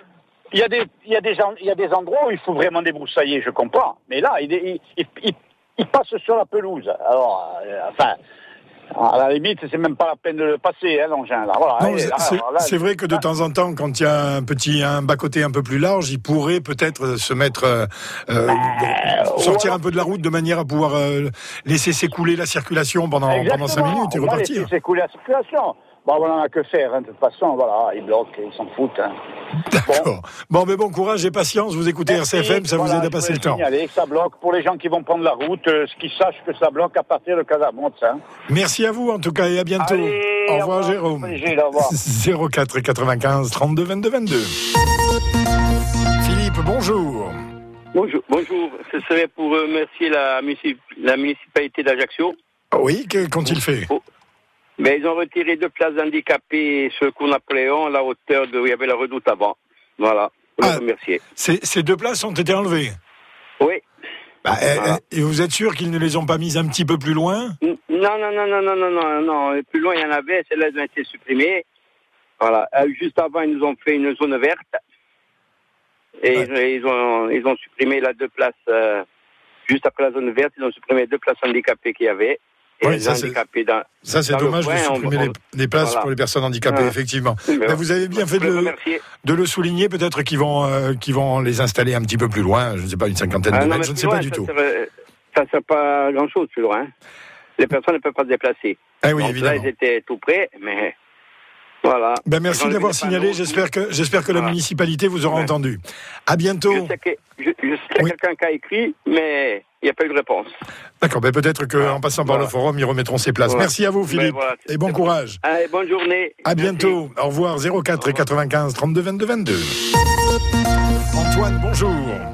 Speaker 3: Il y a des, il y a des, il y a des endroits où il faut vraiment débroussailler, je comprends. Mais là, il, il, il, il, il passe sur la pelouse. Alors, euh, enfin, à la limite, c'est même pas la peine de le passer, hein, l'engin, là. Voilà.
Speaker 1: Non,
Speaker 3: Et,
Speaker 1: c'est,
Speaker 3: là,
Speaker 1: c'est,
Speaker 3: alors, là,
Speaker 1: c'est vrai que de temps en temps, quand il y a un petit, un bas-côté un peu plus large, il pourrait peut-être se mettre, euh,
Speaker 3: ben,
Speaker 1: sortir
Speaker 3: alors,
Speaker 1: un peu de la route de manière à pouvoir euh, laisser s'écouler la circulation pendant, pendant cinq minutes et
Speaker 3: on va
Speaker 1: repartir.
Speaker 3: laisser s'écouler la circulation. Bon, on n'en a que faire, hein, de toute façon, voilà, ils bloquent, ils s'en foutent. Hein.
Speaker 1: D'accord. Bon. bon, mais bon courage et patience, vous écoutez
Speaker 3: Merci,
Speaker 1: R C F M, ça
Speaker 3: voilà,
Speaker 1: vous aide à passer le temps.
Speaker 3: Signaler que ça bloque pour les gens qui vont prendre la route, euh, ce qui sachent que ça bloque à partir de Casamozza. Hein.
Speaker 1: Merci à vous en tout cas et à bientôt.
Speaker 3: Allez,
Speaker 1: au revoir,
Speaker 3: au revoir
Speaker 1: Jérôme.
Speaker 3: Brigitte, au revoir.
Speaker 1: zéro quatre quatre-vingt-quinze trente-deux vingt-deux vingt-deux. Philippe, bonjour.
Speaker 5: Bonjour, bonjour. Ce serait pour remercier la, municip- la municipalité d'Ajaccio.
Speaker 1: Oui, que, qu'ont-ils fait?
Speaker 5: oh. Mais ils ont retiré deux places handicapées sur le cours Napoléon, à la hauteur de où il y avait la redoute avant. Voilà, pour
Speaker 1: ah,
Speaker 5: les remercier.
Speaker 1: Ces, ces deux places ont été enlevées?
Speaker 5: Oui.
Speaker 1: Bah, voilà. Et vous êtes sûr qu'ils ne les ont pas mises un petit peu plus loin?
Speaker 5: Non, non, non, non, non, non, non, non. Plus loin, il y en avait, celles-là, elles ont été supprimées. Voilà. Juste avant, ils nous ont fait une zone verte. Et ouais. ils, ont, ils ont supprimé la deux places, euh, juste après la zone verte, ils ont supprimé deux places handicapées qu'il y avait. Et
Speaker 1: oui,
Speaker 5: les
Speaker 1: ça,
Speaker 5: handicapés dans,
Speaker 1: ça, c'est
Speaker 5: dans
Speaker 1: dommage
Speaker 5: coin,
Speaker 1: de supprimer
Speaker 5: on,
Speaker 1: les, les places
Speaker 5: voilà.
Speaker 1: pour les personnes handicapées,
Speaker 5: ouais.
Speaker 1: effectivement.
Speaker 5: Mais
Speaker 1: Mais
Speaker 5: bon,
Speaker 1: vous avez bien fait de le, de le souligner, peut-être qu'ils vont, euh, qu'ils vont les installer un petit peu plus loin, je ne sais pas, une cinquantaine
Speaker 5: ah,
Speaker 1: de
Speaker 5: non,
Speaker 1: mètres, je ne sais
Speaker 5: loin,
Speaker 1: pas du
Speaker 5: ça
Speaker 1: tout.
Speaker 5: Serait, ça ne sert pas à grand-chose plus loin. Les personnes ne peuvent pas se déplacer.
Speaker 1: Ah oui,
Speaker 5: Donc
Speaker 1: évidemment.
Speaker 5: là, ils étaient tout près, mais Voilà.
Speaker 1: Ben merci de l'avoir signalé. J'espère que, j'espère que la voilà. municipalité vous aura ouais. entendu. À bientôt.
Speaker 5: Je sais, que, je, je sais qu'il y a oui. quelqu'un qui a écrit, mais il n'y a pas eu de réponse.
Speaker 1: D'accord, ben peut-être qu'en voilà. passant par voilà. le forum, ils remettront ses places. Voilà. Merci à vous, Philippe. Ben voilà, et bon courage.
Speaker 5: Allez, bonne journée.
Speaker 1: À bientôt. Merci. Au revoir. zéro quatre et quatre-vingt-quinze trente-deux vingt-deux vingt-deux. Antoine, bonjour.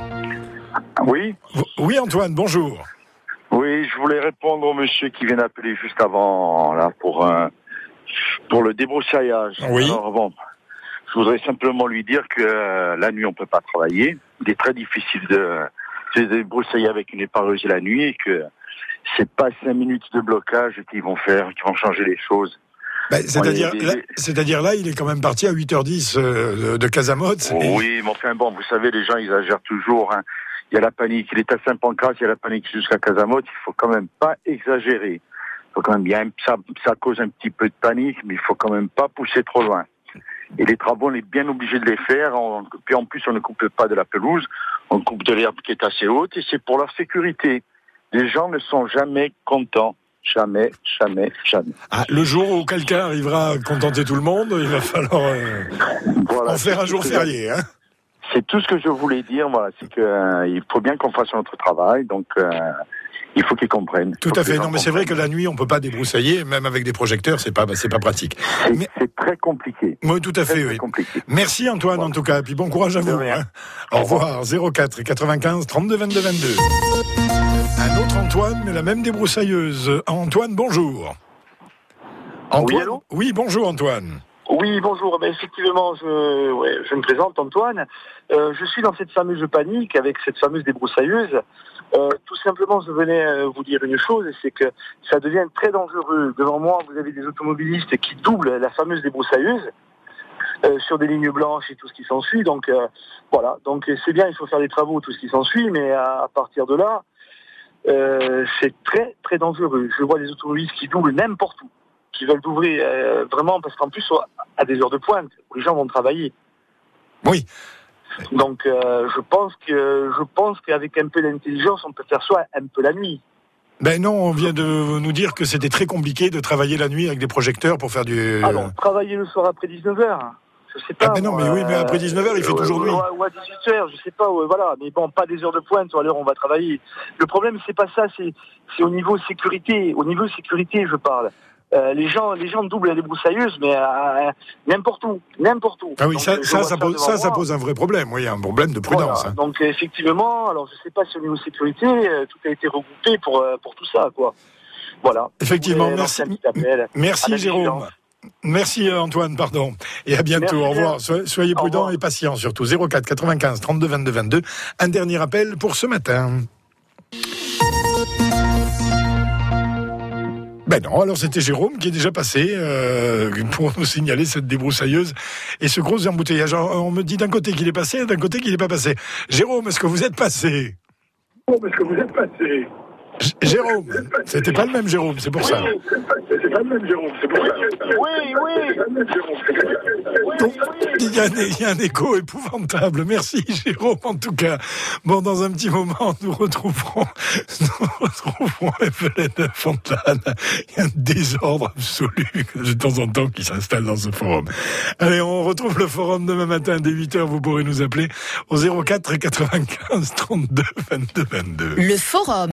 Speaker 6: Oui.
Speaker 1: Oui, Antoine, bonjour.
Speaker 6: Oui, je voulais répondre au monsieur qui vient d'appeler juste avant, là, pour un, pour le débroussaillage.
Speaker 1: Oui.
Speaker 6: Alors bon, je voudrais simplement lui dire que euh, la nuit on peut pas travailler. Il est très difficile de se débroussailler avec une épareuse la nuit et que c'est pas cinq minutes de blocage qu'ils vont faire, qui vont changer les choses.
Speaker 1: Ben, c'est-à-dire, des... là, c'est-à-dire là, il est quand même parti à huit heures dix euh, de, de Casamotte.
Speaker 6: Oh, et... Oui, mais enfin bon, vous savez, les gens exagèrent toujours. Hein. Il y a la panique, il est à Saint-Pancras, il y a la panique jusqu'à Casamotte. Il faut quand même pas exagérer. Il faut quand même bien, ça, ça cause un petit peu de panique, mais il faut quand même pas pousser trop loin. Et les travaux, on est bien obligé de les faire. On, puis en plus, on ne coupe pas de la pelouse, on coupe de l'herbe qui est assez haute, et c'est pour leur sécurité. Les gens ne sont jamais contents. Jamais, jamais, jamais.
Speaker 1: Ah, le jour où quelqu'un arrivera à contenter tout le monde, il va falloir euh, voilà, en faire un jour férié. Hein.
Speaker 6: C'est tout ce que je voulais dire. Voilà, c'est que euh, il faut bien qu'on fasse notre travail. Donc, euh, il faut qu'ils comprennent.
Speaker 1: Tout à fait. Non, mais c'est vrai que la nuit, on peut pas débroussailler, même avec des projecteurs, c'est pas, c'est pas pratique.
Speaker 6: C'est,
Speaker 1: mais...
Speaker 6: c'est très compliqué.
Speaker 1: Oui, tout à fait.
Speaker 6: Très,
Speaker 1: oui.
Speaker 6: Compliqué.
Speaker 1: Merci Antoine, voilà. En tout cas. Et puis bon courage à vous. Hein. Au revoir. zéro quatre quatre-vingt-quinze trente-deux vingt-deux vingt-deux. Un autre Antoine, mais la même débroussailleuse. Antoine, bonjour. Antoine,
Speaker 7: oui, allô ?
Speaker 1: Oui, bonjour Antoine.
Speaker 7: Oui, bonjour. Ben, effectivement, je, ouais, je me présente, Antoine. Euh, je suis dans cette fameuse panique avec cette fameuse débroussailleuse. Euh, tout simplement, je venais euh, vous dire une chose, c'est que ça devient très dangereux. Devant moi, vous avez des automobilistes qui doublent la fameuse débroussailleuse euh, sur des lignes blanches et tout ce qui s'ensuit. Donc, euh, voilà. Donc, c'est bien, il faut faire des travaux, tout ce qui s'ensuit, mais à, à partir de là, euh, c'est très, très dangereux. Je vois des automobilistes qui doublent n'importe où, qui veulent d'ouvrir euh, vraiment, parce qu'en plus, à des heures de pointe, où les gens vont travailler.
Speaker 1: Oui.
Speaker 7: Donc, euh, je pense que je pense qu'avec un peu d'intelligence, on peut faire ça un peu la nuit.
Speaker 1: Ben non, on vient de nous dire que c'était très compliqué de travailler la nuit avec des projecteurs pour faire du...
Speaker 7: Alors, travailler le soir après dix-neuf heures, je sais pas.
Speaker 1: Ah ben non, mais euh, oui, mais après dix-neuf heures, il fait euh, toujours nuit.
Speaker 7: Ou à dix-huit heures, je sais pas, ouais, voilà. Mais bon, pas des heures de pointe, à l'heure où on va travailler. Le problème, c'est pas ça, c'est, c'est au niveau sécurité. Au niveau sécurité, je parle. Euh, les gens, les gens doublent la débroussailleuse, mais euh, n'importe où, n'importe où.
Speaker 1: Ah oui,
Speaker 7: donc,
Speaker 1: ça, ça, ça, pose, ça, ça pose un vrai problème. Oui, un problème de prudence.
Speaker 7: Voilà.
Speaker 1: Hein.
Speaker 7: Donc effectivement, alors je sais pas si au niveau sécurité, euh, tout a été regroupé pour euh, pour tout ça, quoi. Voilà.
Speaker 1: Effectivement, merci. Merci Jérôme. Merci Antoine, pardon. Et à bientôt. Merci, au revoir. So- soyez prudents et patients surtout. zéro quatre quatre-vingt-quinze trente-deux vingt-deux vingt-deux. Un dernier appel pour ce matin. Ben non, alors c'était Jérôme qui est déjà passé euh, pour nous signaler cette débroussailleuse et ce gros embouteillage. On me dit d'un côté qu'il est passé, d'un côté qu'il n'est pas passé. Jérôme, est-ce que vous êtes passé ?
Speaker 6: Jérôme, est-ce que vous êtes passé ?
Speaker 1: J- Jérôme, c'était pas le même Jérôme, c'est pour ça.
Speaker 6: C'est pas le même Jérôme, c'est pour ça.
Speaker 7: Oui, oui.
Speaker 1: Donc, il y, a un, il y a un écho épouvantable. Merci Jérôme, en tout cas. Bon, dans un petit moment, nous retrouverons, nous retrouverons Evelyne Fontane. Il y a un désordre absolu de temps en temps qui s'installe dans ce forum. Allez, on retrouve le forum demain matin dès huit heures. Vous pourrez nous appeler au zéro quatre quatre-vingt-quinze trente-deux vingt-deux vingt-deux.
Speaker 9: Le forum.